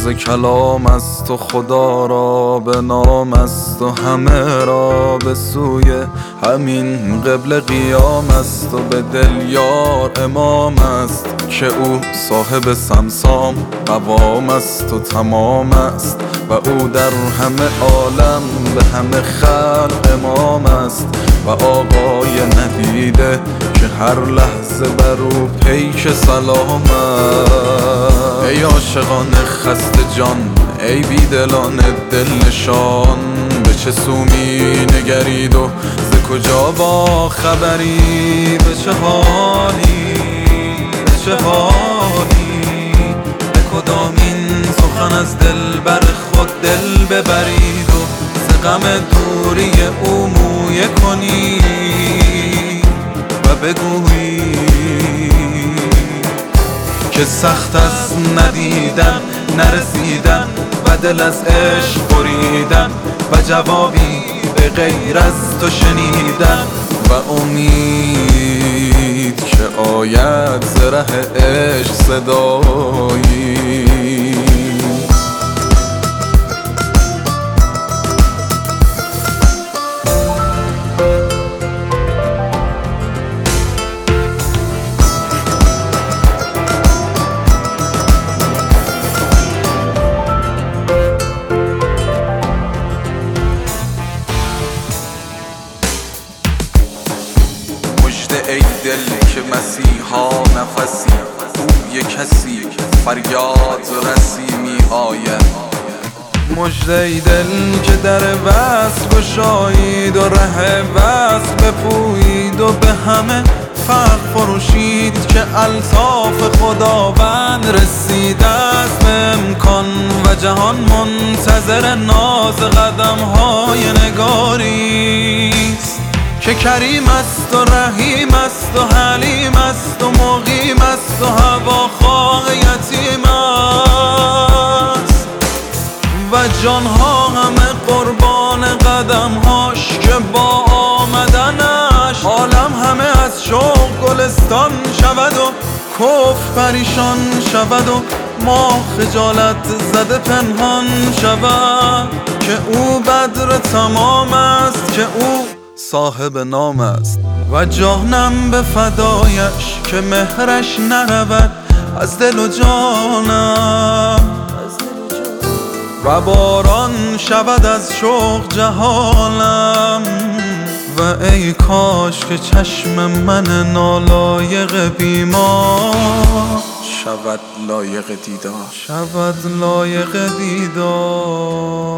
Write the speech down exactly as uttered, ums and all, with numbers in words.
روز کلام است و خدا را به نام است و همه را به سوی همین قبل قیام است و به دل یار امام است که او صاحب سمسام قوام است و تمام است و او در همه عالم به همه خلق امام است و آقای ندیده که هر لحظه بر او پیک سلام است. ای عاشقان خسته جان، ای بیدلان دل نشان، به چه سو می نگرید و ز کجا با خبری؟ به چه حالی، به چه حالی، به کدامین سخن از دل بر خود دل ببرید و ز غم دوری او مویه کنید و بگویید که سخت از ندیدن نرسیدن و دل از عشق بریدن و جوابی به غیر از تو شنیدن و امید که آید ز ره عشق صدایی. ای دل که مسیحا نفسی بوی کسی فریاد رسی می آید. مژده ای دل که در وصل گشایید و ره وصل بپویید و به همه فرق فروشید که الطاف خداوند رسیده است به امکان و جهان منتظر ناز قدم های نگاریست که کریم است و رحیم است و حلیم است و مقیم است و هواخواه یتیم است و جانها همه قربان قدمهاش که با آمدنش عالم همه از شوق گلستان شود و کفر پریشان شود و ما خجالت زده پنهان شود که او بدر تمام است، که او صاحب نام است و جانم به فدایش که مهرش نرود از دل و جانم و باران شود از شوق جهانم و ای کاش که چشم من نالایق بیمار شود لایق دیدار، شود لایق دیدار.